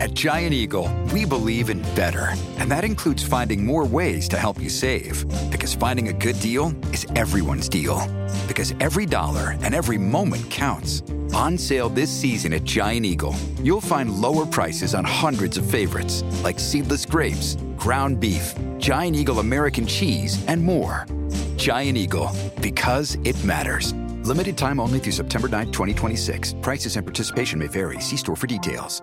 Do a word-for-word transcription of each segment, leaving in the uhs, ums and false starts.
At Giant Eagle, we believe in better. And that includes finding more ways to help you save. Because finding a good deal is everyone's deal. Because every dollar and every moment counts. On sale this season at Giant Eagle, you'll find lower prices on hundreds of favorites, like seedless grapes, ground beef, Giant Eagle American cheese, and more. Giant Eagle, because it matters. Limited time only through September ninth, twenty twenty-six. Prices and participation may vary. See store for details.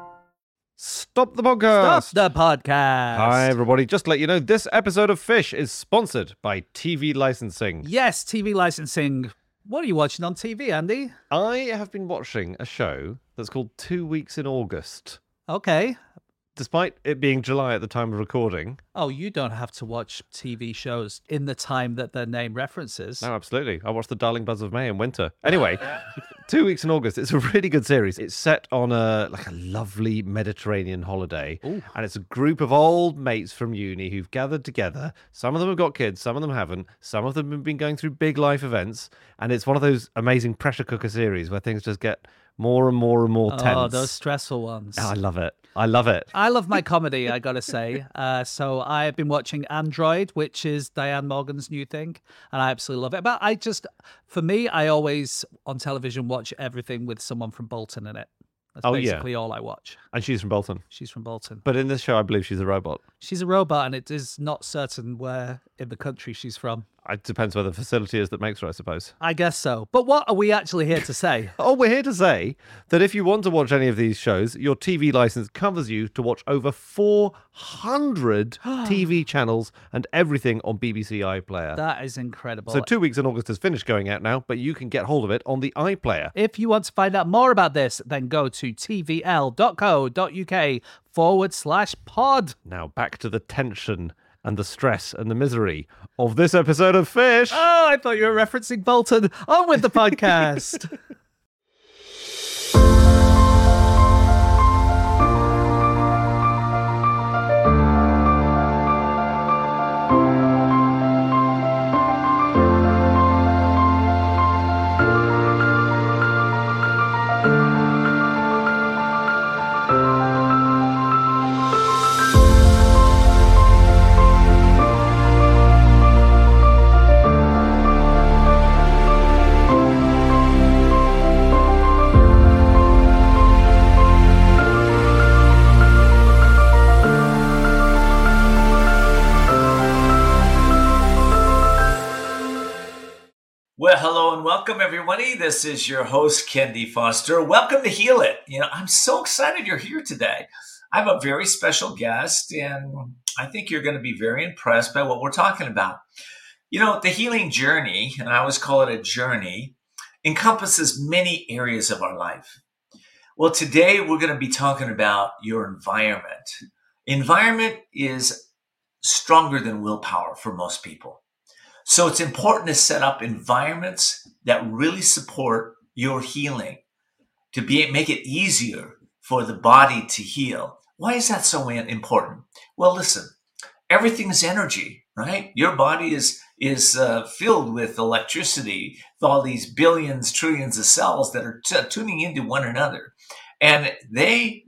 Stop the podcast. Stop the podcast. Hi, everybody. Just to let you know, this episode of Fish is sponsored by T V licensing. Yes, T V licensing. What are you watching on T V, Andy? I have been watching a show that's called Two Weeks in August. Okay. Despite it being July at the time of recording. Oh, you don't have to watch T V shows in the time that their name references. No, absolutely. I watched The Darling Buzz of May in winter. Anyway, Two Weeks in August. It's a really good series. It's set on a like a lovely Mediterranean holiday. Ooh. And it's a group of old mates from uni who've gathered together. Some of them have got kids, some of them haven't. Some of them have been going through big life events. And it's one of those amazing pressure cooker series where things just get more and more and more tense. Oh, those stressful ones. Oh, I love it. I love it. I love my comedy, I gotta say. Uh, so I've been watching Android, which is Diane Morgan's new thing, and I absolutely love it. But I just, for me, I always on television watch everything with someone from Bolton in it. That's Oh, yeah. basically all I watch. And she's from Bolton. She's from Bolton. But in this show, I believe she's a robot. She's a robot, and it is not certain where in the country she's from. It depends where the facility is that makes her, I suppose. I guess so. But what are we actually here to say? Oh, we're here to say that if you want to watch any of these shows, your T V license covers you to watch over four hundred T V channels and everything on B B C iPlayer. That is incredible. So Two Weeks in August is finished going out now, but you can get hold of it on the iPlayer. If you want to find out more about this, then go to tvl.co.uk forward slash pod. Now back to the tension and the stress and the misery of this episode of Fish. Oh, I thought you were referencing Bolton. On with the podcast. Well, hello and welcome, everybody. This is your host, Ken D. Foster. Welcome to Heal It. You know, I'm so excited you're here today. I have a very special guest, and I think you're going to be very impressed by what we're talking about. You know, the healing journey, and I always call it a journey, encompasses many areas of our life. Well, today we're going to be talking about your environment. Environment is stronger than willpower for most people. So it's important to set up environments that really support your healing, to be make it easier for the body to heal. Why is that so important? Well, listen, everything is energy, right? Your body is is uh, filled with electricity, with all these billions, trillions of cells that are t- tuning into one another. And they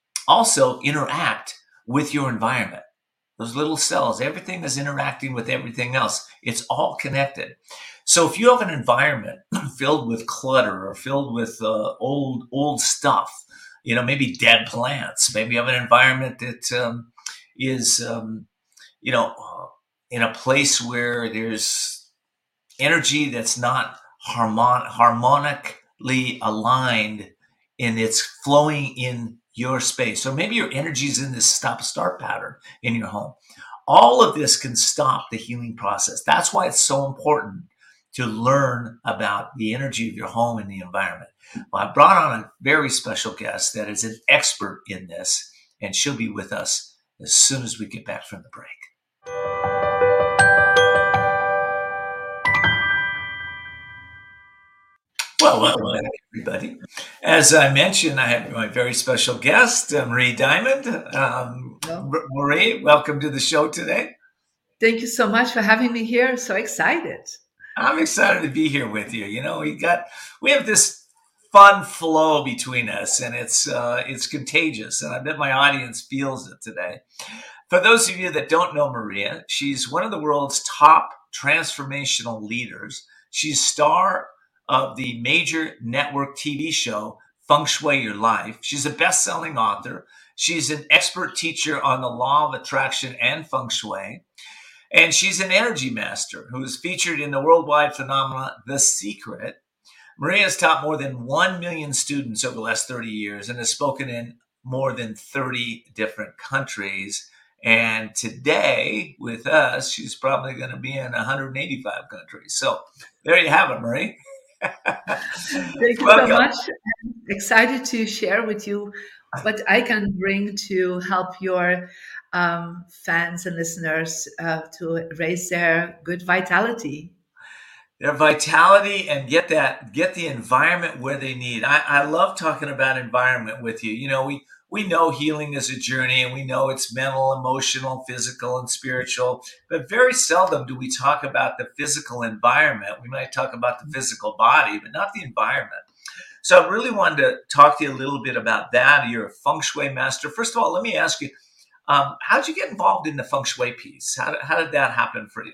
also interact with your environment. Those little cells, everything is interacting with everything else. It's all connected. So if you have an environment filled with clutter or filled with uh, old old stuff, you know, maybe dead plants, maybe you have an environment that um, is, um, you know, uh, in a place where there's energy that's not harmon- harmonically aligned and it's flowing in your space. So maybe your energy is in this stop-start pattern in your home. All of this can stop the healing process. That's why it's so important to learn about the energy of your home and the environment. Well, I brought on a very special guest that is an expert in this, and she'll be with us as soon as we get back from the break. Well, welcome everybody. As I mentioned, I have my very special guest, uh, Marie Diamond. Um, Marie, welcome to the show today. Thank you so much for having me here. So excited. I'm excited to be here with you. You know, we got we have this fun flow between us, and it's uh, it's contagious, and I bet my audience feels it today. For those of you that don't know Maria, she's one of the world's top transformational leaders. She's star of the major network T V show, Feng Shui Your Life. She's a best-selling author. She's an expert teacher on the law of attraction and Feng Shui. And she's an energy master who is featured in the worldwide phenomenon, The Secret. Maria has taught more than one million students over the last thirty years and has spoken in more than thirty different countries. And today, with us, she's probably going to be in one hundred eighty-five countries. So there you have it, Marie. Thank you Welcome. so much. I'm excited to share with you what I can bring to help your um, fans and listeners uh, to raise their good vitality. Their vitality and get that, get the environment where they need. I, I love talking about environment with you. You know, we we know healing is a journey, and we know it's mental, emotional, physical, and spiritual. But very seldom do we talk about the physical environment. We might talk about the physical body, but not the environment. So I really wanted to talk to you a little bit about that. You're a Feng Shui master. First of all, let me ask you, um, how did you get involved in the Feng Shui piece? How did, how did that happen for you?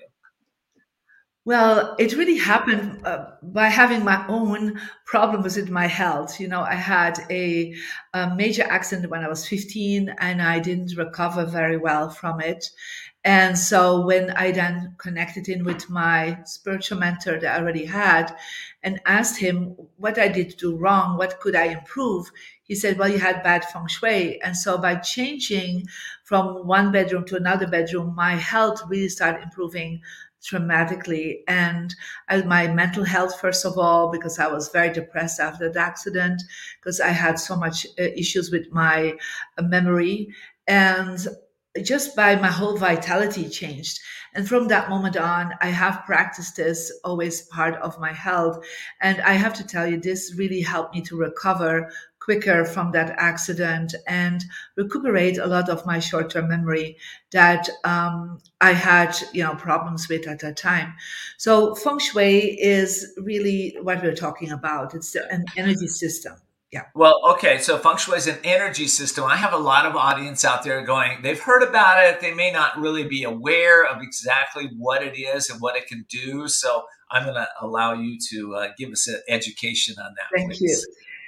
Well, it really happened uh, by having my own problems with my health. You know, I had a, a major accident when I was fifteen, and I didn't recover very well from it. And so when I then connected in with my spiritual mentor that I already had and asked him what I did do wrong, what could I improve? He said, well, you had bad feng shui. And so by changing from one bedroom to another bedroom, my health really started improving dramatically. And I, my mental health, first of all, because I was very depressed after the accident, because I had so much uh, issues with my uh, memory. And just by my whole vitality changed. And from that moment on, I have practiced this always part of my health. And I have to tell you, this really helped me to recover quicker from that accident and recuperate a lot of my short-term memory that um, I had, you know, problems with at that time. So feng shui is really what we're talking about. It's an energy system. Yeah. Well, okay. So feng shui is an energy system. I have a lot of audience out there going, they've heard about it. They may not really be aware of exactly what it is and what it can do. So I'm going to allow you to uh, give us an education on that. Thank please. you.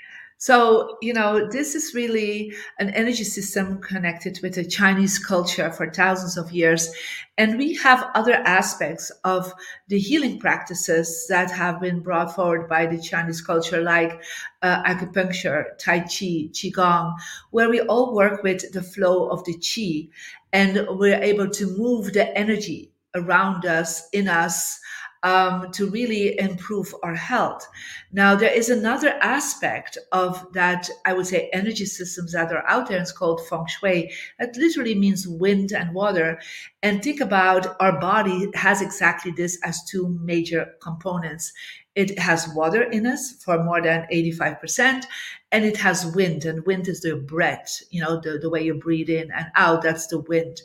So, you know, this is really an energy system connected with the Chinese culture for thousands of years. And we have other aspects of the healing practices that have been brought forward by the Chinese culture, like uh, acupuncture, Tai Chi, Qigong, where we all work with the flow of the Qi, and we're able to move the energy around us, in us, Um, to really improve our health. Now, there is another aspect of that, I would say, energy systems that are out there. It's called feng shui. That literally means wind and water. And think about our body has exactly this as two major components. It has water in us for more than eighty-five percent, and it has wind, and wind is the breath, you know, the, the way you breathe in and out, that's the wind.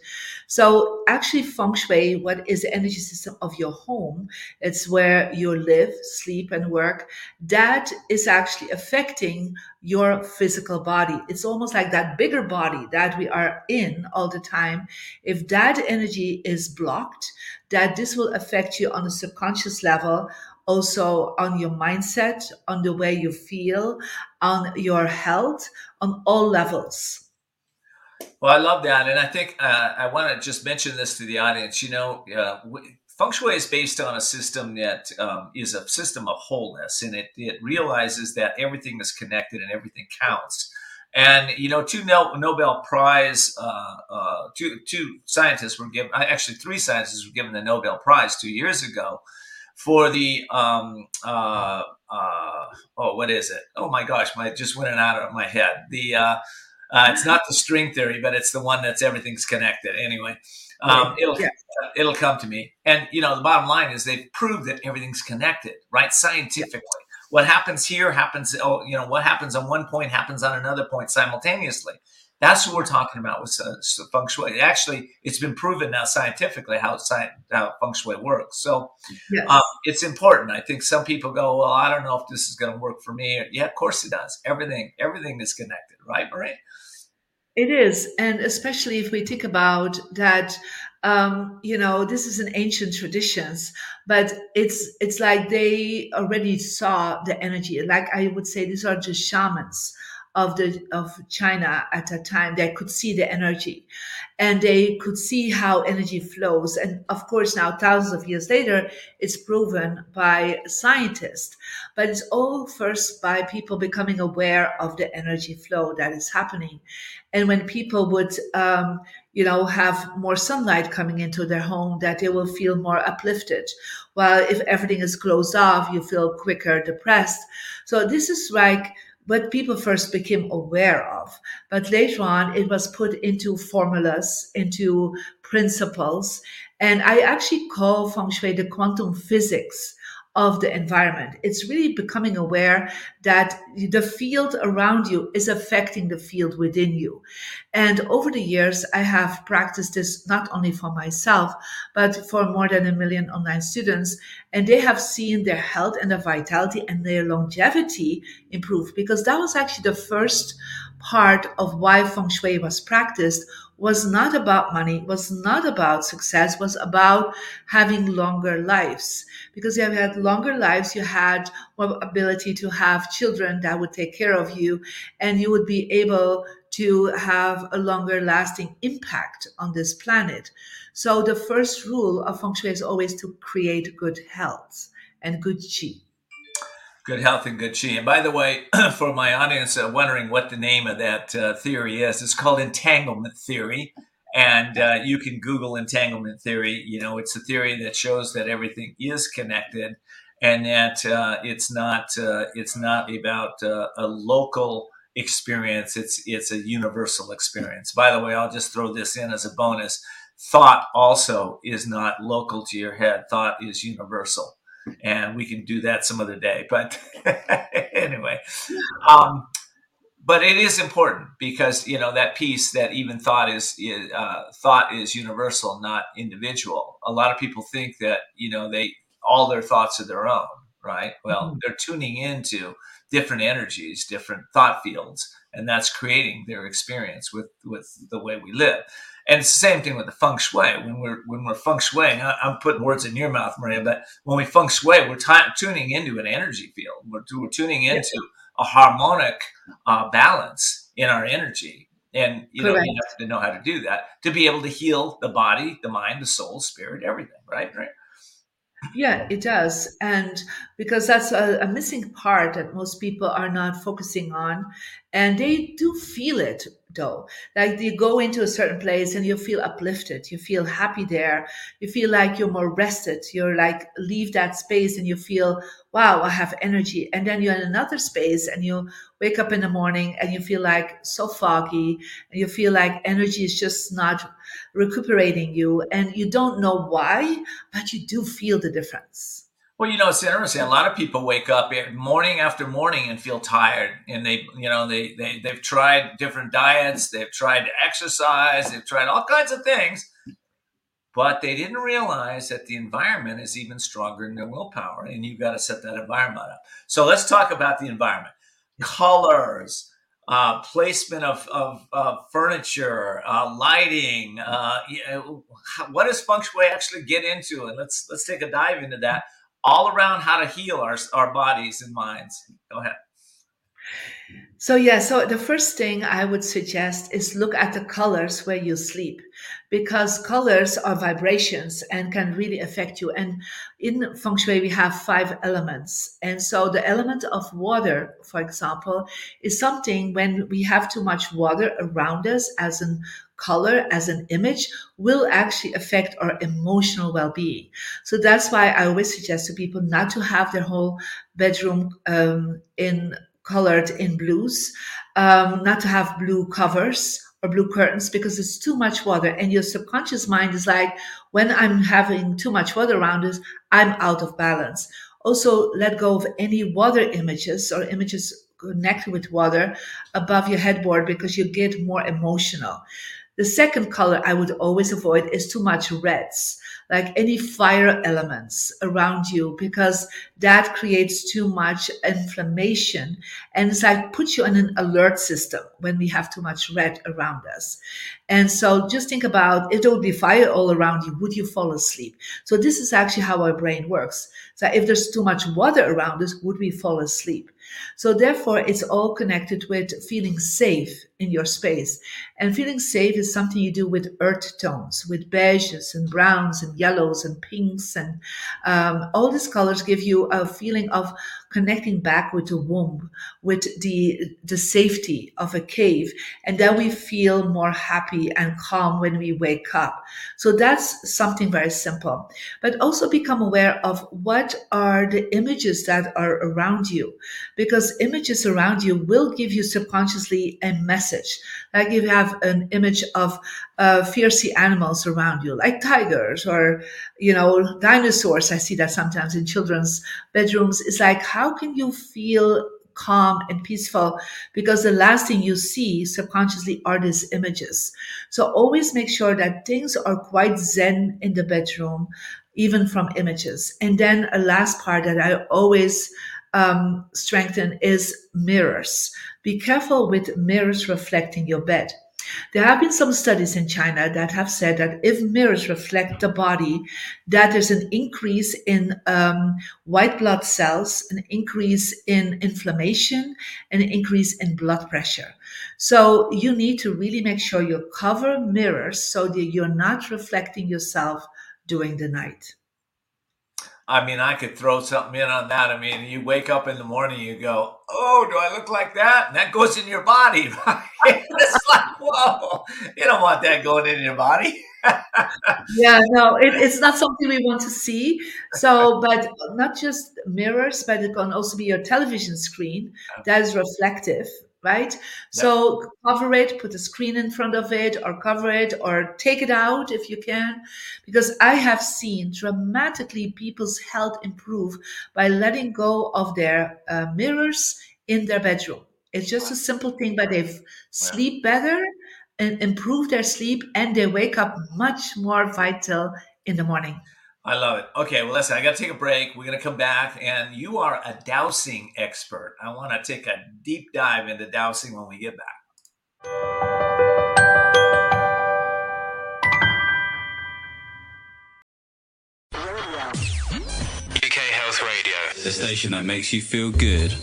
So actually feng shui, what is the energy system of your home? It's where you live, sleep, and work. That is actually affecting your physical body. It's almost like that bigger body that we are in all the time. If that energy is blocked, that this will affect you on a subconscious level, also on your mindset, on the way you feel, on your health, on all levels. Well, I love that. And I think uh, I want to just mention this to the audience. You know, uh, w- feng shui is based on a system that um, is a system of wholeness, and it, it realizes that everything is connected and everything counts. And, you know, two no- Nobel Prize, uh, uh, two, two scientists were given, actually three scientists were given the Nobel Prize two years ago for the, um, uh, uh, oh, what is it? Oh my gosh, my just went out of my head. The, uh, uh, it's not the string theory, but it's the one that's everything's connected. Anyway, um, it'll, yeah. it'll come to me. And, you know, the bottom line is they've proved that everything's connected, right? Scientifically. What happens here happens, oh, you know, what happens on one point happens on another point simultaneously. That's what we're talking about with uh, feng shui. Actually, it's been proven now scientifically how, sci- how feng shui works. So Yes. um, it's important. I think some people go, well, I don't know if this is going to work for me. Yeah, of course it does. Everything, everything is connected, right, Marie? It is, and especially if we think about that, um, you know, this is an ancient traditions, but it's it's like they already saw the energy. Like I would say, these are just shamans of the of China at that time. They could see the energy, and they could see how energy flows. And of course, now thousands of years later, it's proven by scientists. But it's all first by people becoming aware of the energy flow that is happening. And when people would, um, you know, have more sunlight coming into their home, that they will feel more uplifted. While if everything is closed off, you feel quicker depressed. So this is like what people first became aware of. But later on, it was put into formulas, into principles. And I actually call feng shui the quantum physics of the environment. It's really becoming aware that the field around you is affecting the field within you. And over the years, I have practiced this not only for myself, but for more than a million online students. And they have seen their health and their vitality and their longevity improve, because that was actually the first part of why feng shui was practiced. Was not about money, was not about success, was about having longer lives. Because if you had longer lives, you had more ability to have children that would take care of you, and you would be able to have a longer lasting impact on this planet. So the first rule of feng shui is always to create good health and good qi. Good health and good chi. And by the way, for my audience uh, wondering what the name of that uh, theory is, it's called entanglement theory. And uh, you can Google entanglement theory. You know, it's a theory that shows that everything is connected, and that uh, it's not uh, it's not about uh, a local experience. It's it's a universal experience. By the way, I'll just throw this in as a bonus. Thought also is not local to your head. Thought is universal. And we can do that some other day. But anyway, um, but it is important because, you know, that piece that even thought is, is uh, thought is universal, not individual. A lot of people think that, you know, they all their thoughts are their own, right? Well, mm-hmm. They're tuning into different energies, different thought fields, and that's creating their experience with, with the way we live. And it's the same thing with the feng shui. When we're when we're feng shuiing, I'm putting words in your mouth, Maria, but when we feng shui, we're t- tuning into an energy field. We're, we're tuning into yeah. a harmonic uh, balance in our energy. And, you know, Correct. you have to know how to do that to be able to heal the body, the mind, the soul, spirit, everything, right? Right. Yeah, it does. And because that's a, a missing part that most people are not focusing on. And they do feel it, though. Like you go into a certain place and you feel uplifted. You feel happy there. You feel like you're more rested. You're like, leave that space and you feel, wow, I have energy. And then you're in another space and you wake up in the morning and you feel like so foggy. And you feel like energy is just not recuperating you. And you don't know why, but you do feel the difference. Well, you know, it's interesting. A lot of people wake up morning after morning and feel tired, and they, you know, they they they've tried different diets, they've tried to exercise, they've tried all kinds of things, but they didn't realize that the environment is even stronger than their willpower, and you've got to set that environment up. So let's talk about the environment, colors, uh, placement of of, of furniture, uh, lighting. Uh, you know, what does feng shui actually get into? And let's let's take a dive into that. All around how to heal our our bodies and minds. Go ahead. So yeah, so the first thing I would suggest is look at the colors where you sleep, because colors are vibrations and can really affect you. And in feng shui, we have five elements. And so the element of water, for example, is something when we have too much water around us as an color, as an image, will actually affect our emotional well-being. So that's why I always suggest to people not to have their whole bedroom um, in colored in blues, um, not to have blue covers or blue curtains, because it's too much water. And your subconscious mind is like, when I'm having too much water around us, I'm out of balance. Also, let go of any water images or images connected with water above your headboard because you get more emotional. The second color I would always avoid is too much reds, like any fire elements around you, because that creates too much inflammation. And it's like puts you in an alert system when we have too much red around us. And so just think about if there would be fire all around you, would you fall asleep? So this is actually how our brain works. So if there's too much water around us, would we fall asleep? So therefore, it's all connected with feeling safe in your space. And feeling safe is something you do with earth tones, with beiges and browns and yellows and pinks. And um, all these colors give you a feeling of connecting back with the womb, with the, the safety of a cave. And then we feel more happy and calm when we wake up. So that's something very simple. But also become aware of what are the images that are around you, because images around you will give you subconsciously a message. Like if you have an image of uh, fierce animals around you, like tigers or, you know, dinosaurs. I see that sometimes in children's bedrooms. It's like, how can you feel calm and peaceful? Because the last thing you see subconsciously are these images. So always make sure that things are quite zen in the bedroom, even from images. And then a last part that I always um, strengthen is mirrors. Be careful with mirrors reflecting your bed. There have been some studies in China that have said that if mirrors reflect the body, that there's an increase in um, white blood cells, an increase in inflammation, and an increase in blood pressure. So you need to really make sure you cover mirrors so that you're not reflecting yourself during the night. I mean, I could throw something in on that. I mean, you wake up in the morning, you go, oh, do I look like that? And that goes in your body, right? It's like, whoa, you don't want that going in your body. Yeah, no, it, it's not something we want to see. So, but not just mirrors, but it can also be your television screen that is reflective, right? So cover it, put a screen in front of it, or cover it, or take it out if you can. Because I have seen dramatically people's health improve by letting go of their uh, mirrors in their bedroom. It's just a simple thing, but they sleep better and improve their sleep, and they wake up much more vital in the morning. I love it. Okay, well, listen, I got to take a break. We're going to come back, and you are a dowsing expert. I want to take a deep dive into dowsing when we get back. U K Health Radio, the station that makes you feel good.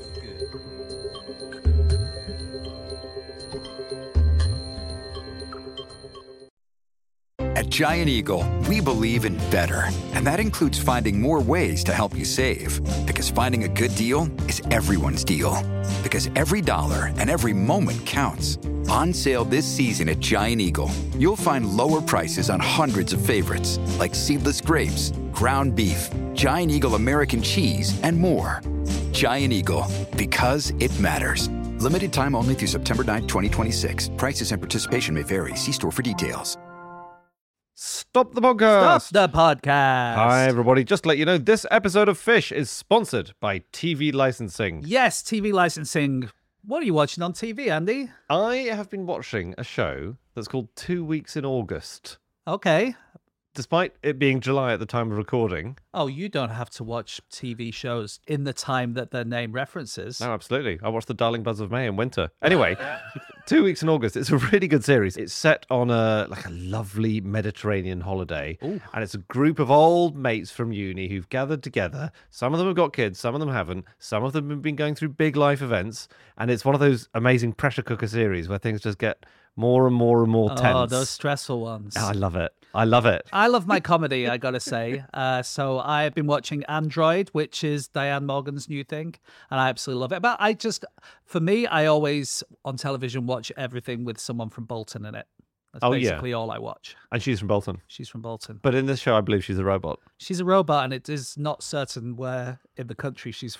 At Giant Eagle, we believe in better, and that includes finding more ways to help you save. Because finding a good deal is everyone's deal. Because every dollar and every moment counts. On sale this season at Giant Eagle, you'll find lower prices on hundreds of favorites, like seedless grapes, ground beef, Giant Eagle American cheese, and more. Giant Eagle, because it matters. Limited time only through September ninth, twenty twenty-six. Prices and participation may vary. See store for details. Stop the podcast. Stop the podcast. Hi, everybody. Just to let you know, this episode of Fish is sponsored by T V licensing. Yes, T V licensing. What are you watching on T V, Andy? I have been watching a show that's called Two Weeks in August. Okay. Despite it being July at the time of recording. Oh, you don't have to watch T V shows in the time that their name references. No, absolutely. I watched The Darling Buzz of May in winter. Anyway, Two Weeks in August. It's a really good series. It's set on a like a lovely Mediterranean holiday. Ooh. And it's a group of old mates from uni who've gathered together. Some of them have got kids, some of them haven't. Some of them have been going through big life events. And it's one of those amazing pressure cooker series where things just get more and more and more tense. Oh, those stressful ones. Oh, I love it. I love it. I love my comedy, I gotta say. Uh, so I've been watching Android, which is Diane Morgan's new thing, and I absolutely love it. But I just, for me, I always, on television, watch everything with someone from Bolton in it. That's oh, basically yeah. all I watch. And she's from Bolton. She's from Bolton. But in this show, I believe she's a robot. She's a robot, and it is not certain where in the country she's from.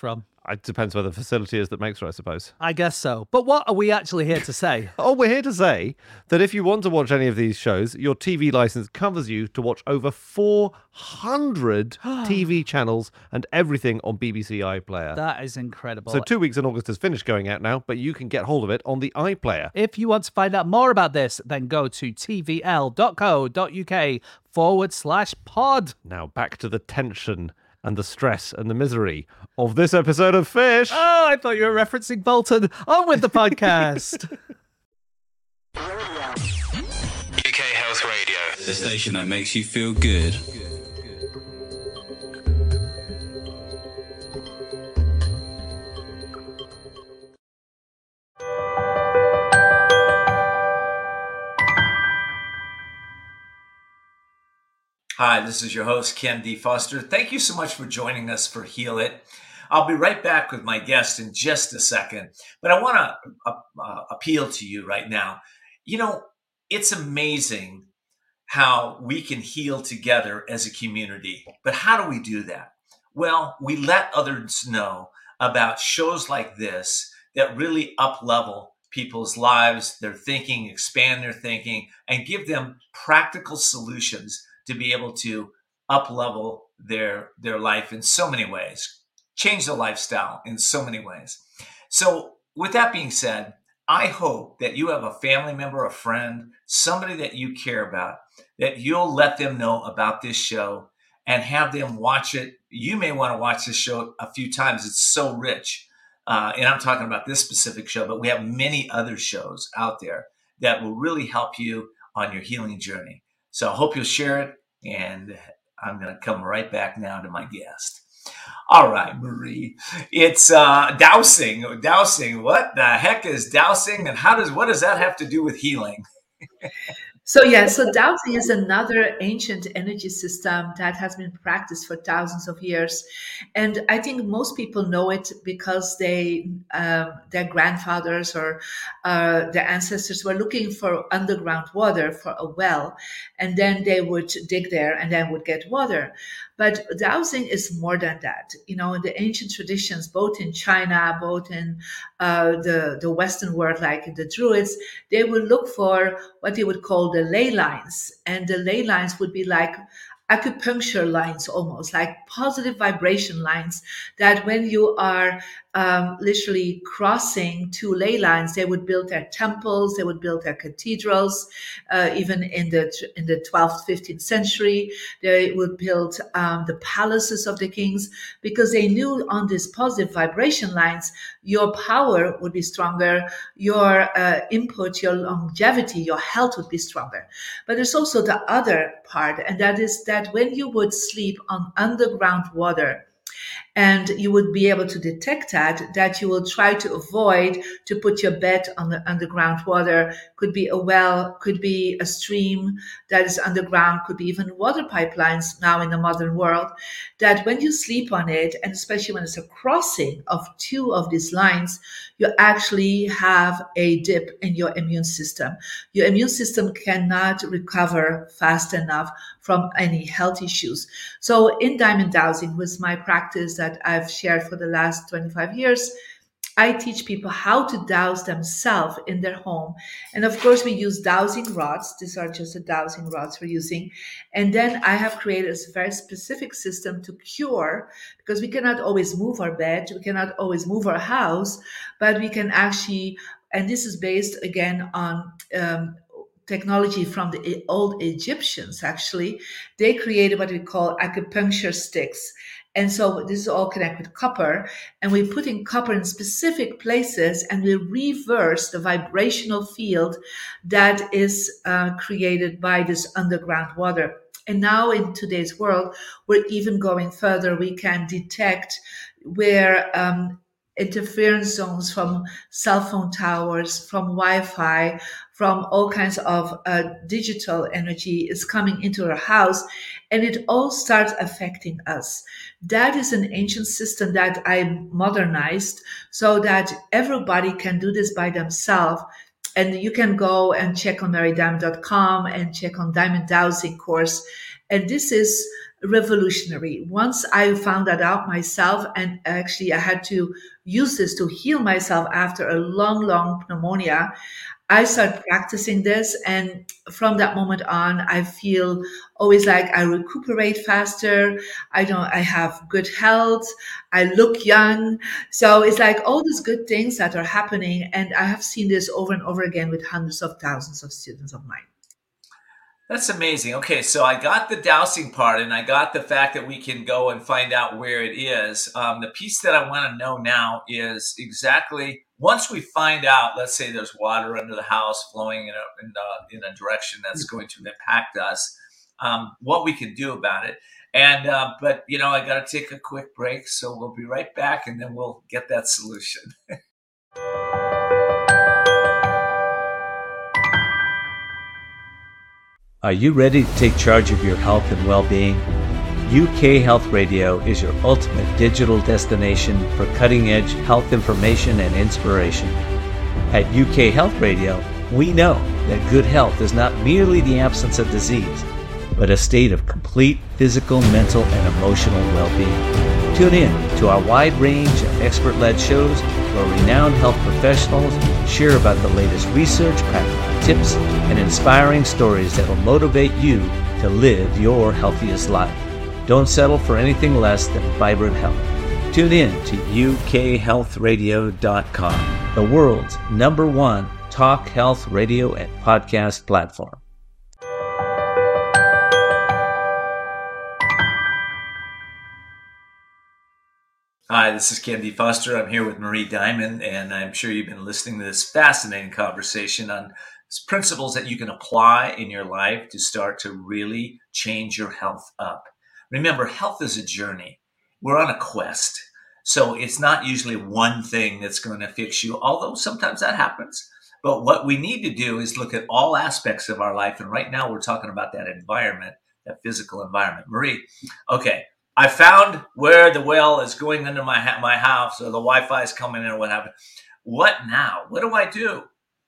It depends where the facility is that makes her, I suppose. I guess so. But what are we actually here to say? Oh, we're here to say that if you want to watch any of these shows, your T V license covers you to watch over four hundred T V channels and everything on B B C iPlayer. That is incredible. So two weeks in August has finished going out now, but you can get hold of it on the iPlayer. If you want to find out more about this, then go to tvl.co.uk forward slash pod. Now back to the tension and the stress and the misery of this episode of Fish. Oh, I thought you were referencing Bolton. On with the podcast. U K Health Radio, the station that makes you feel good. Hi, this is your host, Ken D. Foster. Thank you so much for joining us for Heal It. I'll be right back with my guest in just a second, but I want to uh, uh, appeal to you right now. You know, it's amazing how we can heal together as a community, but how do we do that? Well, we let others know about shows like this that really up-level people's lives, their thinking, expand their thinking, and give them practical solutions to be able to up-level their, their life in so many ways, change their lifestyle in so many ways. So with that being said, I hope that you have a family member, a friend, somebody that you care about, that you'll let them know about this show and have them watch it. You may want to watch this show a few times. It's so rich. Uh, and I'm talking about this specific show, but we have many other shows out there that will really help you on your healing journey. So I hope you'll share it, and I'm going to come right back now to my guest. All right, Marie, it's uh, dowsing. Dowsing. What the heck is dowsing, and how does what does that have to do with healing? So yeah, so dowsing is another ancient energy system that has been practiced for thousands of years, and I think most people know it because they, um, their grandfathers or uh, their ancestors were looking for underground water for a well, and then they would dig there and then would get water. But dowsing is more than that. You know, in the ancient traditions, both in China, both in uh, the, the Western world, like the Druids, they would look for what they would call the ley lines. And the ley lines would be like acupuncture lines, almost like positive vibration lines, that when you are um, literally crossing two ley lines, they would build their temples, they would build their cathedrals. Uh, even in the in the twelfth, fifteenth century, they would build um, the palaces of the kings, because they knew on these positive vibration lines, your power would be stronger, your uh, input, your longevity, your health would be stronger. But there's also the other part, and that is that when you would sleep on underground water, and you would be able to detect that, that you will try to avoid to put your bed on the underground water. Could be a well, could be a stream that is underground, could be even water pipelines now in the modern world, that when you sleep on it, and especially when it's a crossing of two of these lines, you actually have a dip in your immune system. Your immune system cannot recover fast enough from any health issues. So in diamond dowsing, with my practice that I've shared for the last twenty-five years, I teach people how to douse themselves in their home. And of course, we use dowsing rods. These are just the dowsing rods we're using. And then I have created a very specific system to cure, because we cannot always move our bed, we cannot always move our house, but we can actually, and this is based again on um, technology from the old Egyptians, actually. They created what we call acupuncture sticks. And so this is all connected with copper, and we're putting copper in specific places, and we reverse the vibrational field that is uh, created by this underground water. And now in today's world, we're even going further. We can detect where um, interference zones from cell phone towers, from Wi-Fi, from all kinds of uh, digital energy is coming into our house, and it all starts affecting us. That is an ancient system that I modernized so that everybody can do this by themselves. and you can go and check on mary diamond dot com and check on Diamond Dowsing course. And this is revolutionary. Once I found that out myself, and actually I had to use this to heal myself after a long, long pneumonia, I started practicing this. And from that moment on, I feel always like I recuperate faster. I don't, I have good health. I look young. So it's like all these good things that are happening. And I have seen this over and over again with hundreds of thousands of students of mine. That's amazing. Okay, so I got the dowsing part, and I got the fact that we can go and find out where it is. Um, the piece that I want to know now is exactly once we find out, let's say there's water under the house flowing in a, in a, in a direction that's going to impact us, um, what we can do about it. And uh, but, you know, I got to take a quick break, so we'll be right back, and then we'll get that solution. Are you ready to take charge of your health and well-being? U K Health Radio is your ultimate digital destination for cutting-edge health information and inspiration. At U K Health Radio, we know that good health is not merely the absence of disease, but a state of complete physical, mental, and emotional well-being. Tune in to our wide range of expert-led shows where renowned health professionals share about the latest research, practical tips, and inspiring stories that will motivate you to live your healthiest life. Don't settle for anything less than vibrant health. Tune in to U K health radio dot com, the world's number one talk health radio and podcast platform. Hi, this is Ken D. Foster. I'm here with Marie Diamond, and I'm sure you've been listening to this fascinating conversation on principles that you can apply in your life to start to really change your health up. Remember, health is a journey. We're on a quest. So it's not usually one thing that's going to fix you, although sometimes that happens. But what we need to do is look at all aspects of our life. And right now we're talking about that environment, that physical environment. Marie, okay, I found where the well is going under my ha- my house, or the Wi-Fi is coming in, or what happened. What now? What do I do?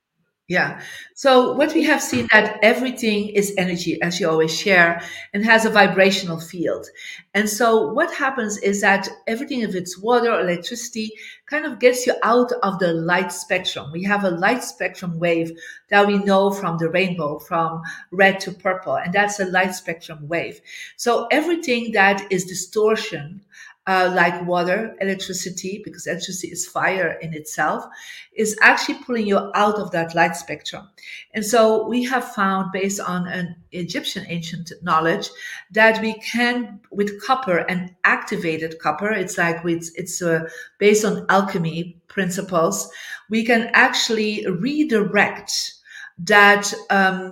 Yeah. So what we have seen that everything is energy, as you always share, and has a vibrational field. And so what happens is that everything, if it's water or electricity, kind of gets you out of the light spectrum. We have a light spectrum wave that we know from the rainbow, from red to purple, and that's a light spectrum wave. So everything that is distortion, Uh, like water, electricity, because electricity is fire in itself, is actually pulling you out of that light spectrum. And so we have found, based on an Egyptian ancient knowledge, that we can, with copper and activated copper, it's like it's, it's uh, based on alchemy principles, we can actually redirect that um,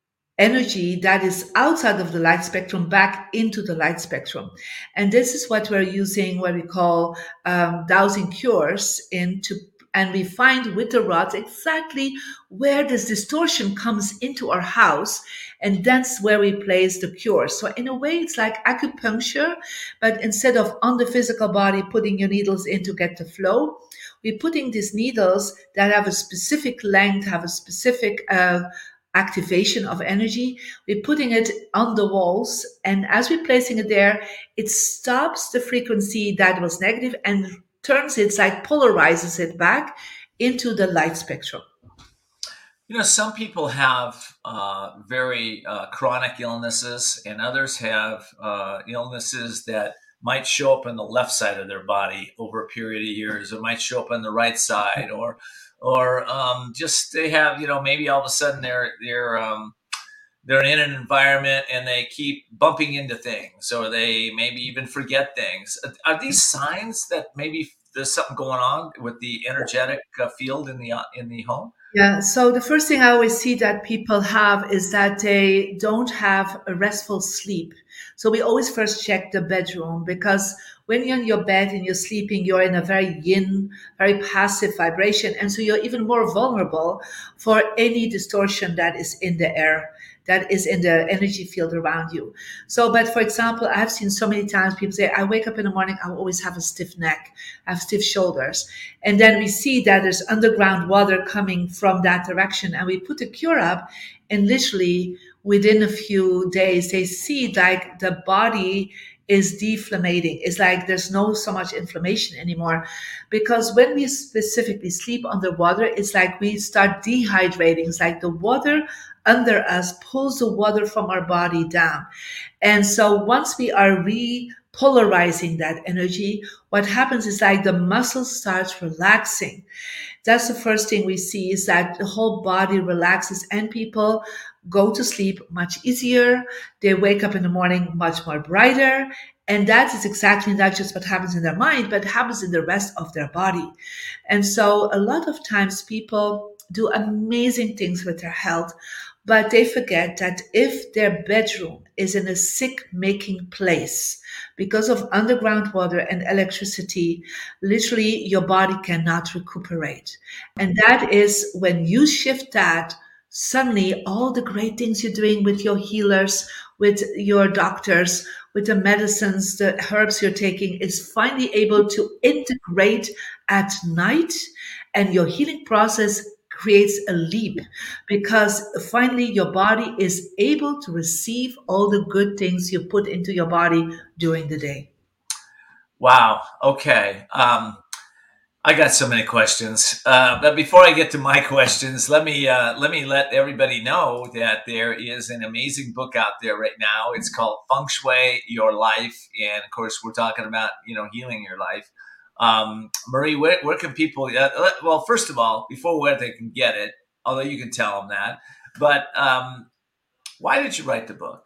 energy that is outside of the light spectrum back into the light spectrum. And this is what we're using, what we call um, dowsing cures into, and we find with the rods exactly where this distortion comes into our house, and that's where we place the cure. So in a way, it's like acupuncture, but instead of on the physical body putting your needles in to get the flow, we're putting these needles that have a specific length, have a specific uh, activation of energy. We're putting it on the walls, and as we're placing it there, it stops the frequency that was negative and turns it, like polarizes it back into the light spectrum. You know, some people have uh, very uh, chronic illnesses, and others have uh, illnesses that might show up on the left side of their body over a period of years, or might show up on the right side, or Or um, just they have, you know, maybe all of a sudden they're they're um, they're in an environment and they keep bumping into things, or they maybe even forget things. Are these signs that maybe there's something going on with the energetic uh, field in the uh, in the home? Yeah. So the first thing I always see that people have is that they don't have a restful sleep. So we always first check the bedroom, because when you're in your bed and you're sleeping, you're in a very yin, very passive vibration. And so you're even more vulnerable for any distortion that is in the air, that is in the energy field around you. So, but for example, I've seen so many times people say, I wake up in the morning, I always have a stiff neck, I have stiff shoulders. And then we see that there's underground water coming from that direction. And we put the cure up, and literally within a few days, they see like the body is deflammating. It's like there's no so much inflammation anymore. Because when we specifically sleep underwater, it's like we start dehydrating. It's like the water under us pulls the water from our body down. And so once we are repolarizing that energy, what happens is like the muscle starts relaxing. That's the first thing we see, is that the whole body relaxes and people go to sleep much easier. They wake up in the morning much more brighter. And that is exactly not just what happens in their mind, but happens in the rest of their body. And so a lot of times people do amazing things with their health, but they forget that if their bedroom is in a sick-making place because of underground water and electricity, literally your body cannot recuperate. And that is when you shift that, suddenly all the great things you're doing with your healers, with your doctors, with the medicines, the herbs you're taking, is finally able to integrate at night, and your healing process creates a leap, because finally your body is able to receive all the good things you put into your body during the day. Wow. Okay. Um, I got so many questions, uh, but before I get to my questions, let me uh, let me let everybody know that there is an amazing book out there right now. It's called Feng Shui Your Life, and of course, we're talking about you know healing your life. Um, Marie, where, where can people? Uh, well, first of all, before where they can get it, although you can tell them that, but um, why did you write the book?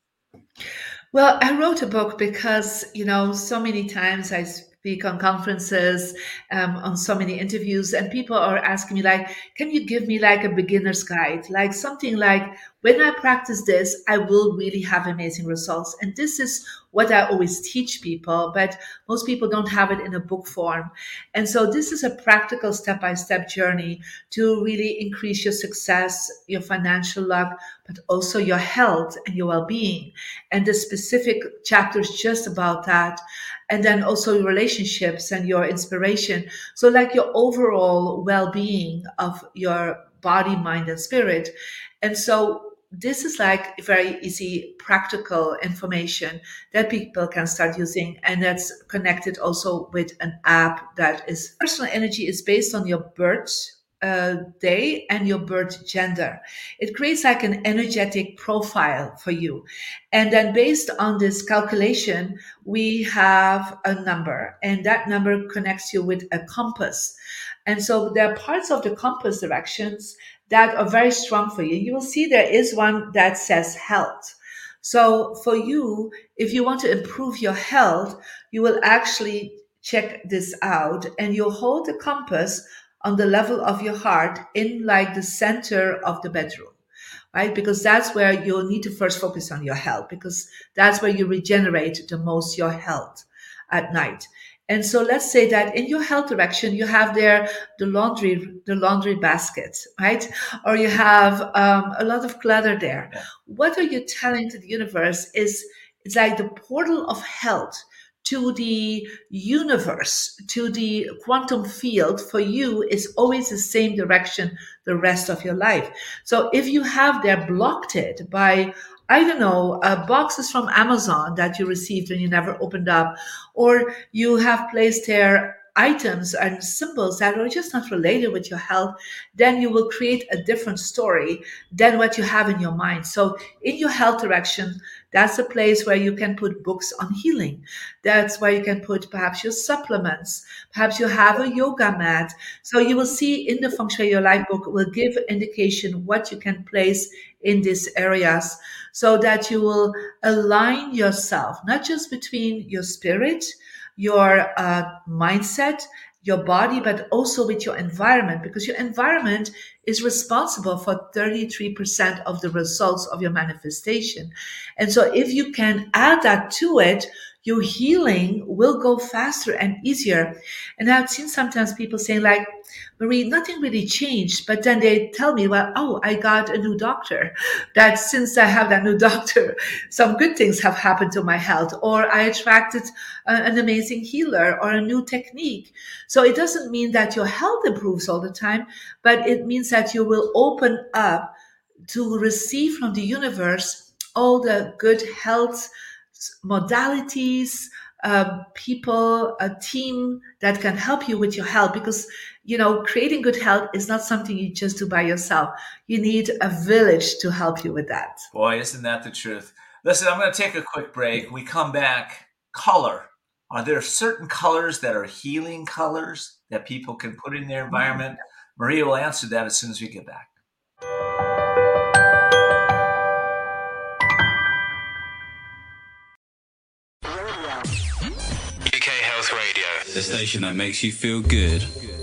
Well, I wrote a book because, you know, so many times I speak on conferences, um, on so many interviews, and people are asking me like, can you give me like a beginner's guide? Like something like, when I practice this, I will really have amazing results. And this is what I always teach people, but most people don't have it in a book form. And so this is a practical step-by-step journey to really increase your success, your financial luck, but also your health and your well-being. And the specific chapters just about that. And then also your relationships and your inspiration. So like your overall well-being of your body, mind, and spirit. And so this is like very easy, practical information that people can start using. And that's connected also with an app that is personal energy is based on your birth uh, day and your birth gender. It creates like an energetic profile for you. And then based on this calculation, we have a number, and that number connects you with a compass. And so there are parts of the compass directions that are very strong for you. You will see there is one that says health. So for you, if you want to improve your health, you will actually check this out, and you'll hold the compass on the level of your heart in like the center of the bedroom, right? Because that's where you'll need to first focus on your health, because that's where you regenerate the most your health at night. And so let's say that in your health direction, you have there the laundry, the laundry basket, right? Or you have um, a lot of clutter there. Yeah. What are you telling to the universe is it's like the portal of health to the universe, to the quantum field for you is always the same direction the rest of your life. So if you have there blocked it by, I don't know, uh, boxes from Amazon that you received and you never opened up, or you have placed there items and symbols that are just not related with your health, then you will create a different story than what you have in your mind. So in your health direction, that's a place where you can put books on healing. That's where you can put perhaps your supplements. Perhaps you have a yoga mat. So you will see in the Feng Shui Your Life book will give indication what you can place in these areas so that you will align yourself, not just between your spirit, your uh, mindset, your body, but also with your environment, because your environment is responsible for thirty-three percent of the results of your manifestation. And so if you can add that to it, your healing will go faster and easier. And I've seen sometimes people saying like, Marie, nothing really changed. But then they tell me, well, oh, I got a new doctor. That since I have that new doctor, some good things have happened to my health, or I attracted a, an amazing healer or a new technique. So it doesn't mean that your health improves all the time, but it means that you will open up to receive from the universe all the good health modalities, uh, people, a team that can help you with your health. Because, you know, creating good health is not something you just do by yourself. You need a village to help you with that. Boy, isn't that the truth? Listen, I'm going to take a quick break. We come back. Color. Are there certain colors that are healing colors that people can put in their environment? Maria will answer that as soon as we get back. U K Health Radio, the station that makes you feel good.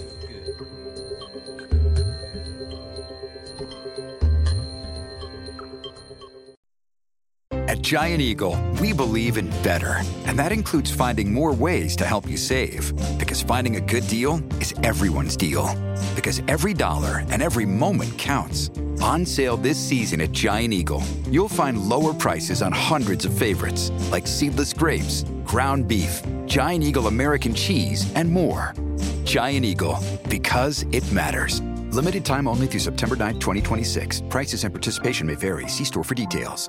At Giant Eagle, we believe in better. And that includes finding more ways to help you save. Because finding a good deal is everyone's deal. Because every dollar and every moment counts. On sale this season at Giant Eagle, you'll find lower prices on hundreds of favorites, like seedless grapes, ground beef, Giant Eagle American cheese, and more. Giant Eagle, because it matters. Limited time only through September ninth, twenty twenty-six. Prices and participation may vary. See store for details.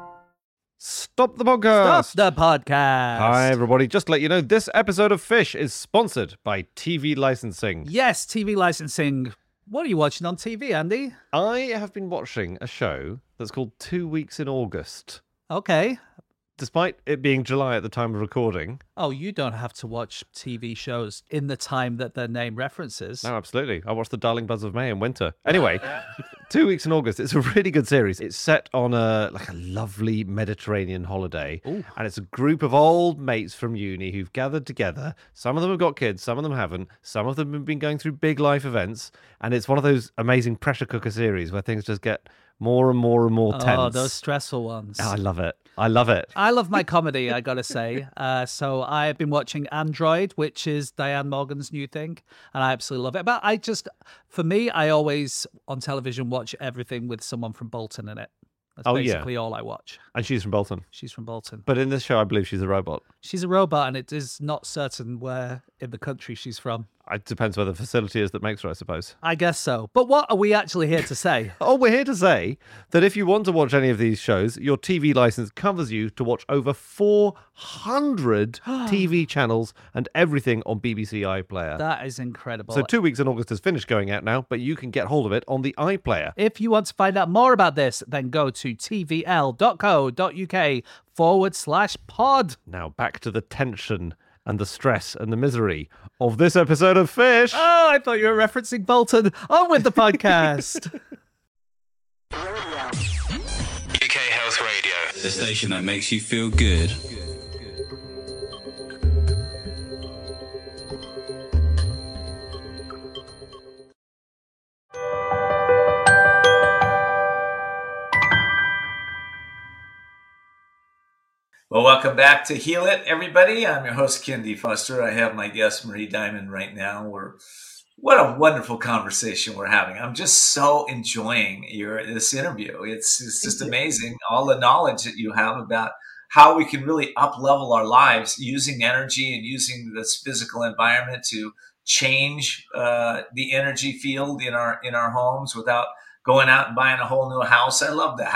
Stop the podcast. Stop the podcast. Hi, everybody. Just to let you know, this episode of Fish is sponsored by T V licensing. Yes, T V licensing. What are you watching on T V, Andy? I have been watching a show that's called Two Weeks in August. Okay. Despite it being July at the time of recording. Oh, you don't have to watch T V shows in the time that their name references. No, absolutely. I watched The Darling Buds of May in winter. Anyway, Two Weeks in August. It's a really good series. It's set on a like a lovely Mediterranean holiday. Ooh. And it's a group of old mates from uni who've gathered together. Some of them have got kids, some of them haven't. Some of them have been going through big life events. And it's one of those amazing pressure cooker series where things just get more and more and more tense. Oh, those stressful ones. Oh, I love it. I love it. I love my comedy, I gotta say. Uh, so I've been watching Android, which is Diane Morgan's new thing, and I absolutely love it. But I just, for me, I always on television watch everything with someone from Bolton in it. That's Oh, yeah. basically all I watch. And she's from Bolton. She's from Bolton. But in this show, I believe she's a robot. She's a robot, and it is not certain where in the country she's from. It depends where the facility is that makes her, I suppose. I guess so. But what are we actually here to say? Oh, we're here to say that if you want to watch any of these shows, your T V license covers you to watch over four hundred T V channels and everything on B B C iPlayer. That is incredible. So Two Weeks in August has finished going out now, but you can get hold of it on the iPlayer. If you want to find out more about this, then go to tvl.co.uk forward slash pod. Now back to the tension and the stress and the misery of this episode of Fish. Oh, I thought you were referencing Bolton. On with the podcast. U K Health Radio, the station that makes you feel good. Well, welcome back to Heal It, everybody. I'm your host, Ken D. Foster. I have my guest, Marie Diamond, right now. We're what a wonderful conversation we're having. I'm just so enjoying your this interview. It's it's just amazing all the knowledge that you have about how we can really up level our lives using energy and using this physical environment to change uh, the energy field in our in our homes without going out and buying a whole new house. I love that.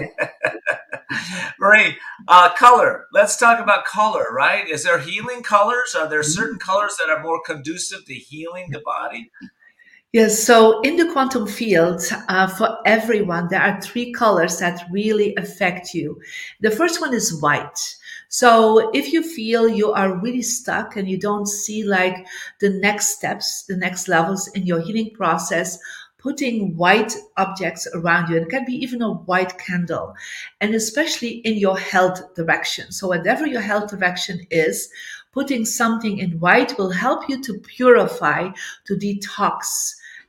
Marie, uh, color. Let's talk about color, right? Is there healing colors? Are there certain colors that are more conducive to healing the body? Yes, so in the quantum field, uh, for everyone, there are three colors that really affect you. The first one is white. So if you feel you are really stuck and you don't see like the next steps, the next levels in your healing process, putting white objects around you, and it can be even a white candle, and especially in your health direction. So whatever your health direction is, putting something in white will help you to purify, to detox,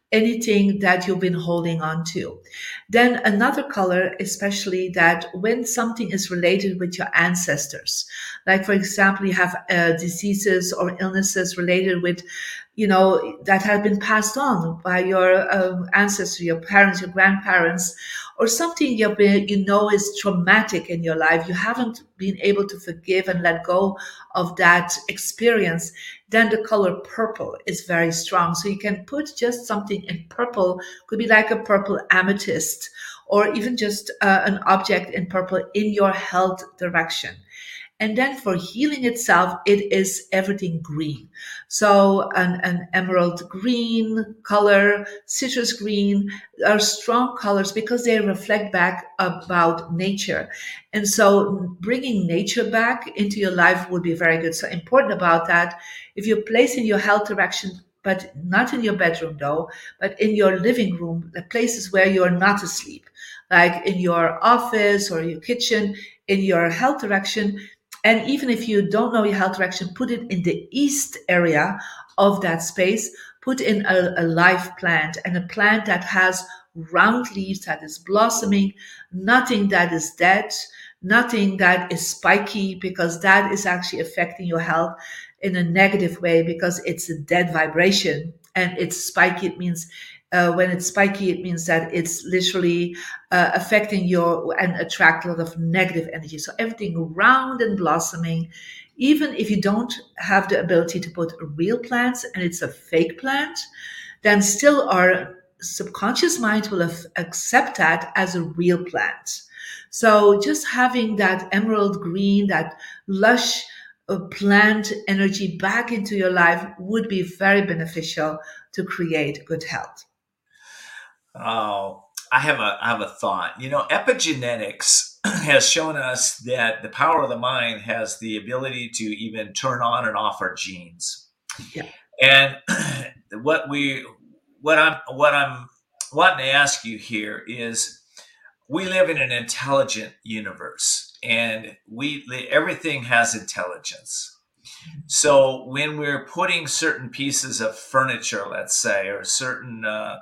anything that you've been holding on to. Then another color, especially that when something is related with your ancestors, like for example, you have uh, diseases or illnesses related with, you know, that have been passed on by your um, ancestors, your parents, your grandparents, or something you've been, you know is traumatic in your life, you haven't been able to forgive and let go of that experience, then the color purple is very strong. So you can put just something in purple, could be like a purple amethyst, or even just uh, an object in purple in your health direction. And then for healing itself, it is everything green. So an, an emerald green color, citrus green are strong colors because they reflect back about nature. And so bringing nature back into your life would be very good. So important about that, if you place in your health direction, but not in your bedroom though, but in your living room, the places where you're not asleep, like in your office or your kitchen, in your health direction. And even if you don't know your health direction, put it in the east area of that space. Put in a, a live plant, and a plant that has round leaves, that is blossoming, nothing that is dead, nothing that is spiky, because that is actually affecting your health in a negative way because it's a dead vibration. And it's spiky, it means Uh, when it's spiky, it means that it's literally uh, affecting your and attract a lot of negative energy. So everything round and blossoming, even if you don't have the ability to put real plants and it's a fake plant, then still our subconscious mind will have, accept that as a real plant. So just having that emerald green, that lush uh, plant energy back into your life would be very beneficial to create good health. Oh, I have a I have a thought. You know, epigenetics has shown us that the power of the mind has the ability to even turn on and off our genes. Yeah. And what we what I'm what I'm wanting to ask you here is, we live in an intelligent universe, and we everything has intelligence. So when we're putting certain pieces of furniture, let's say, or certain uh,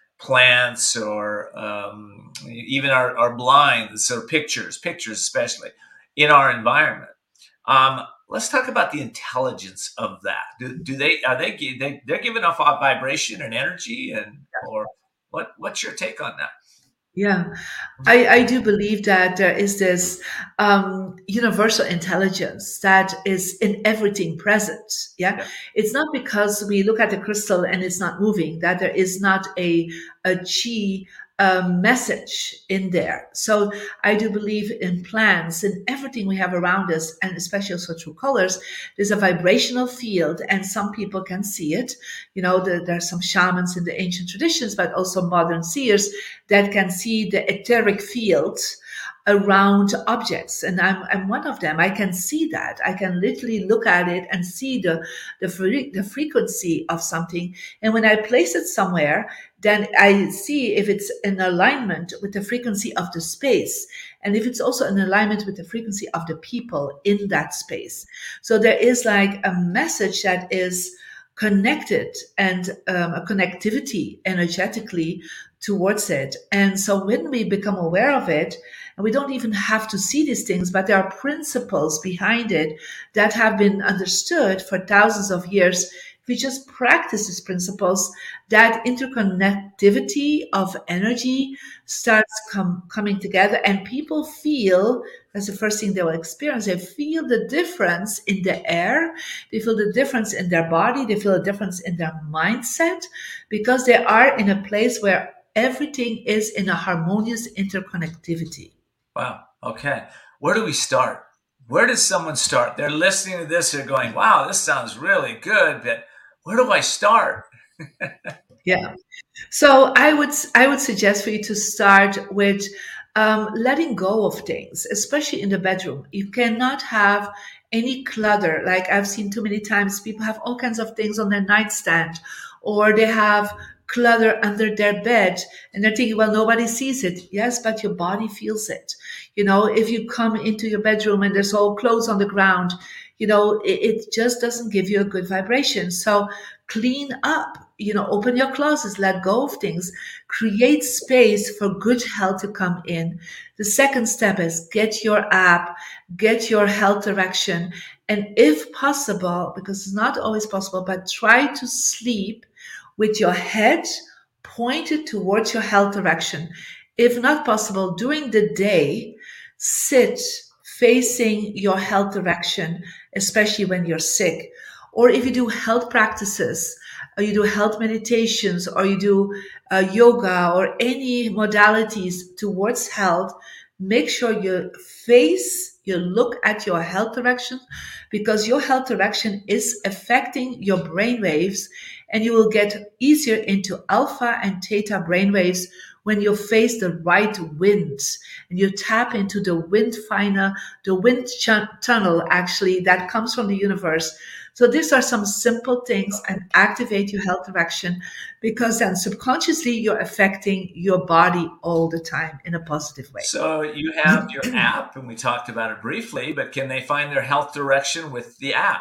plants, or um, even our, our blinds or pictures, pictures especially, in our environment. Um, let's talk about the intelligence of that. Do, do they are they, they they're giving off vibration and energy, and or what? What's your take on that? Yeah, I, I do believe that there is this um, universal intelligence that is in everything present. Yeah? Yeah. It's not because we look at the crystal and it's not moving, that there is not a, a chi um, message in there. So I do believe in plants and everything we have around us, and especially also through colors, there's a vibrational field, and some people can see it. You know, the, there are some shamans in the ancient traditions, but also modern seers that can see the etheric field around objects, and I'm I'm one of them. I can see that. I can literally look at it and see the the, fre- the frequency of something. And when I place it somewhere, then I see if it's in alignment with the frequency of the space, and if it's also in alignment with the frequency of the people in that space. So there is like a message that is connected, and um, a connectivity energetically towards it. And so when we become aware of it, and we don't even have to see these things, but there are principles behind it that have been understood for thousands of years. If we just practice these principles, that interconnectivity of energy starts com- coming together, and people feel, that's the first thing they will experience, they feel the difference in the air, they feel the difference in their body, they feel a difference in their mindset, because they are in a place where everything is in a harmonious interconnectivity. Wow. Okay. Where do we start? Where does someone start? They're listening to this. They're going, wow, this sounds really good, but where do I start? Yeah. So I would, I would suggest for you to start with um, letting go of things, especially in the bedroom. You cannot have any clutter. Like I've seen too many times, people have all kinds of things on their nightstand, or they have clutter under their bed, and they're thinking, well, nobody sees it. Yes, but your body feels it. You know, if you come into your bedroom and there's all clothes on the ground, you know, it, it just doesn't give you a good vibration. So clean up, you know, open your closets, let go of things, create space for good health to come in. The second step is get your app, get your health direction. And if possible, because it's not always possible, but try to sleep with your head pointed towards your health direction. If not possible, during the day, sit facing your health direction, especially when you're sick. Or if you do health practices, or you do health meditations, or you do uh, yoga, or any modalities towards health, make sure you face, you look at your health direction, because your health direction is affecting your brain waves, and you will get easier into alpha and theta brain waves when you face the right winds and you tap into the wind finder, the wind ch- tunnel actually that comes from the universe. So these are some simple things, and activate your health direction, because then subconsciously you're affecting your body all the time in a positive way. So you have your app, and we talked about it briefly, but can they find their health direction with the app?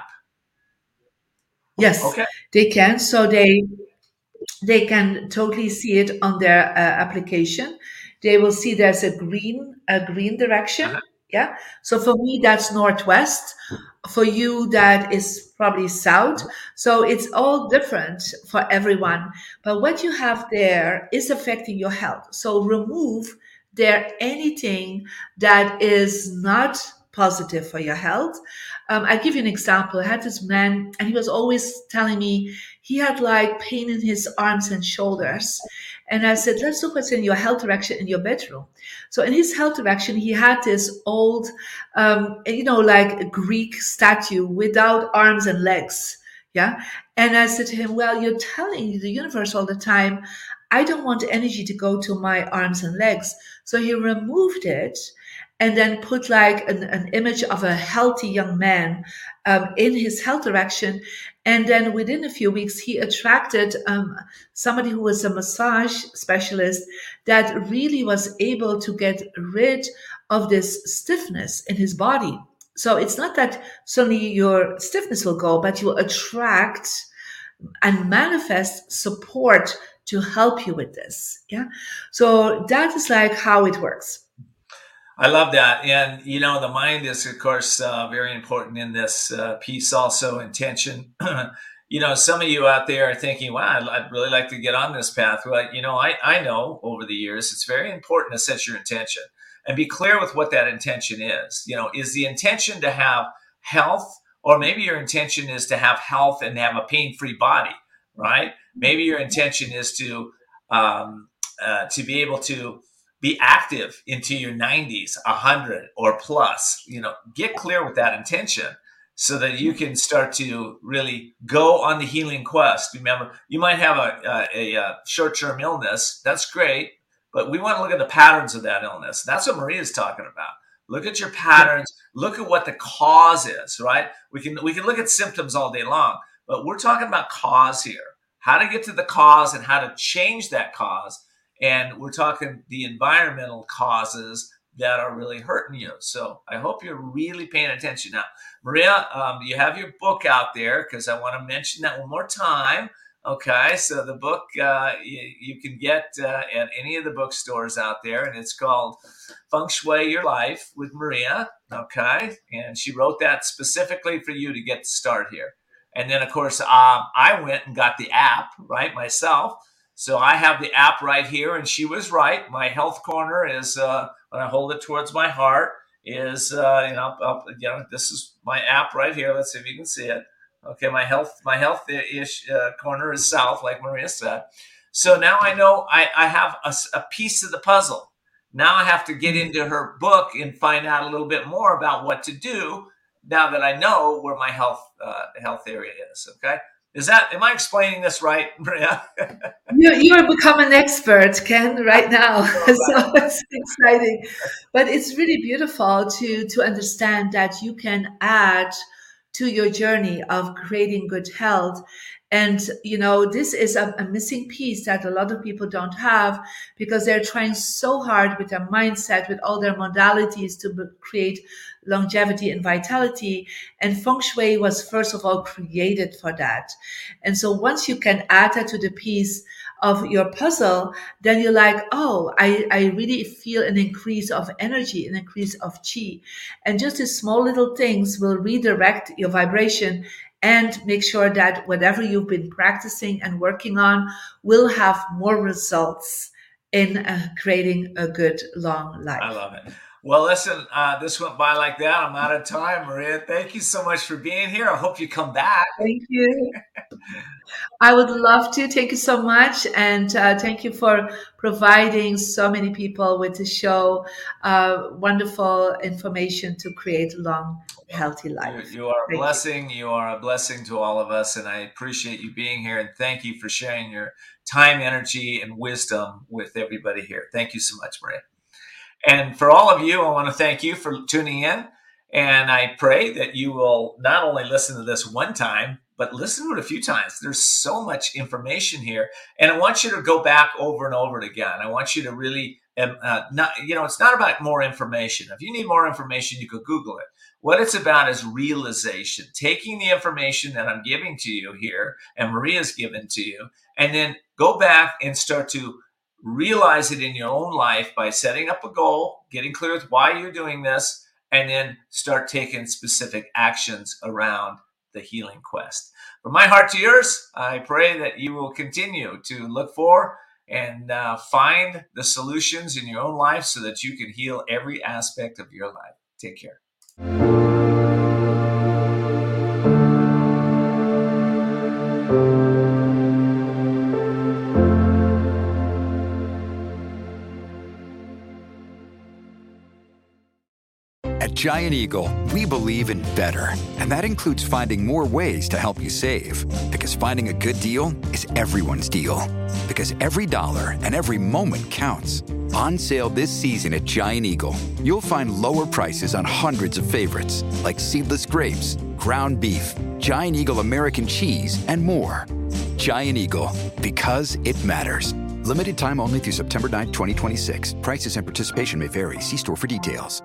Yes, okay. They can. So they they can totally see it on their uh, application. They will see there's a green a green direction. Uh-huh. Yeah. So for me, that's northwest. For you, that is probably south. So it's all different for everyone. But what you have there is affecting your health. So remove there anything that is not positive for your health. Um, I give you an example. I had this man, and he was always telling me he had like pain in his arms and shoulders. And I said, let's look what's in your health direction in your bedroom. So in his health direction, he had this old, um, you know, like a Greek statue without arms and legs. Yeah. And I said to him, well, you're telling the universe all the time, I don't want energy to go to my arms and legs. So he removed it and then put like an, an image of a healthy young man um, in his health direction. And then within a few weeks, he attracted um, somebody who was a massage specialist that really was able to get rid of this stiffness in his body. So it's not that suddenly your stiffness will go, but you will attract and manifest support to help you with this. Yeah. So that is like how it works. I love that. And, you know, the mind is, of course, uh, very important in this uh, piece also, intention. You know, some of you out there are thinking, wow, I'd, I'd really like to get on this path. Well, you know, I, I know over the years, it's very important to set your intention and be clear with what that intention is. You know, is the intention to have health, or maybe your intention is to have health and have a pain-free body, right? Maybe your intention is to, um, uh, to be able to be active into your nineties, one hundred or plus. You know, get clear with that intention so that you can start to really go on the healing quest. Remember, you might have a, a, a short-term illness. That's great, but we want to look at the patterns of that illness. That's what Maria's talking about. Look at your patterns. Look at what the cause is, right? We can we can look at symptoms all day long, but we're talking about cause here. How to get to the cause and how to change that cause. And we're talking the environmental causes that are really hurting you. So I hope you're really paying attention. Now, Maria, um, you have your book out there, because I want to mention that one more time. Okay, so the book uh, you, you can get uh, at any of the bookstores out there, and it's called Feng Shui Your Life with Maria. Okay, and she wrote that specifically for you to get the start here. And then, of course, um, I went and got the app, right, myself. So I have the app right here, and she was right. My health corner is, uh, when I hold it towards my heart, is, uh, you know, up, you know, this is my app right here. Let's see if you can see it. Okay, my health, my health ish uh, corner is south, like Maria said. So now I know I, I have a, a piece of the puzzle. Now I have to get into her book and find out a little bit more about what to do now that I know where my health uh, health area is. Okay. Is that, am I explaining this right, Maria? you, you have become an expert, Ken, right now. So it's exciting. But it's really beautiful to, to understand that you can add to your journey of creating good health. And, you know, this is a, a missing piece that a lot of people don't have because they're trying so hard with their mindset, with all their modalities to be- create longevity and vitality. And feng shui was first of all created for that. And so once you can add that to the piece of your puzzle, then you're like, oh, I, I really feel an increase of energy, an increase of chi. And just these small little things will redirect your vibration and make sure that whatever you've been practicing and working on will have more results in uh, creating a good long life. I love it. Well, listen, uh, this went by like that. I'm out of time, Maria. Thank you so much for being here. I hope you come back. Thank you. I would love to. Thank you so much. And uh, thank you for providing so many people with the show uh, wonderful information to create a long, healthy life. You, you are a Thank blessing. You. you are a blessing to all of us. And I appreciate you being here. And thank you for sharing your time, energy, and wisdom with everybody here. Thank you so much, Maria. And for all of you, I want to thank you for tuning in. And I pray that you will not only listen to this one time, but listen to it a few times. There's so much information here. And I want you to go back over and over it again. I want you to really, uh, not, you know, it's not about more information. If you need more information, you could Google it. What it's about is realization, taking the information that I'm giving to you here and Maria's given to you, and then go back and start to realize it in your own life by setting up a goal, getting clear with why you're doing this, and then start taking specific actions around the healing quest. From my heart to yours, I pray that you will continue to look for and uh, find the solutions in your own life so that you can heal every aspect of your life. Take care. At Giant Eagle, we believe in better, and that includes finding more ways to help you save. Because finding a good deal is everyone's deal. Because every dollar and every moment counts. On sale this season at Giant Eagle, you'll find lower prices on hundreds of favorites, like seedless grapes, ground beef, Giant Eagle American cheese, and more. Giant Eagle, because it matters. Limited time only through September ninth, twenty twenty-six. Prices and participation may vary. See store for details.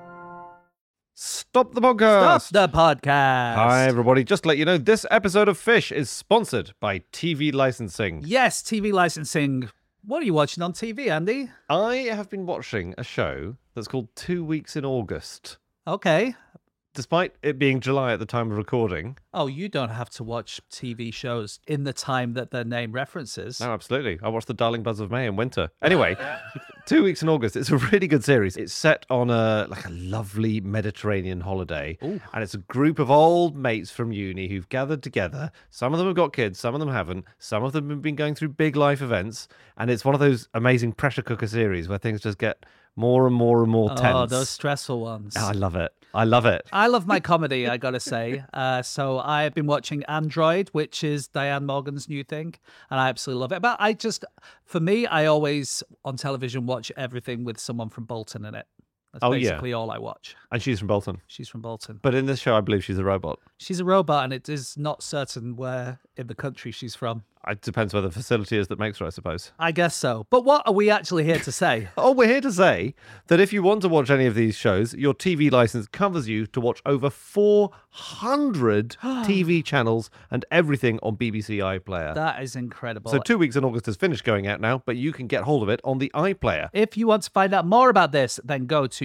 Stop the podcast. Stop the podcast. Hi, everybody. Just to let you know, this episode of Fish is sponsored by T V licensing. Yes, T V licensing. What are you watching on T V, Andy? I have been watching a show that's called Two Weeks in August. Okay. Despite it being July at the time of recording. Oh, you don't have to watch T V shows in the time that their name references. No, absolutely. I watched The Darling Buzz of May in winter. Anyway, Two Weeks in August. It's a really good series. It's set on a like a lovely Mediterranean holiday. Ooh. And it's a group of old mates from uni who've gathered together. Some of them have got kids, some of them haven't. Some of them have been going through big life events. And it's one of those amazing pressure cooker series where things just get more and more and more tense. Oh, those stressful ones. Oh, I love it. I love it. I love my comedy, I gotta say. Uh, so I've been watching Android, which is Diane Morgan's new thing, and I absolutely love it. But I just, for me, I always, on television, watch everything with someone from Bolton in it. That's Oh, basically yeah. all I watch. And she's from Bolton. She's from Bolton. But in this show, I believe she's a robot. She's a robot, and it is not certain where in the country she's from. It depends where the facility is that makes her, I suppose. I guess so. But what are we actually here to say? Oh, we're here to say that if you want to watch any of these shows, your T V license covers you to watch over four hundred T V channels and everything on B B C iPlayer. That is incredible. So Two Weeks in August has finished going out now, but you can get hold of it on the iPlayer. If you want to find out more about this, then go to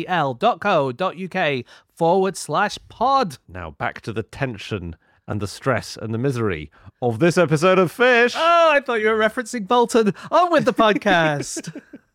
tvl.co.uk forward slash pod. Now back to the tension and the stress and the misery of this episode of Fish. Oh, I thought you were referencing Bolton. On with the podcast.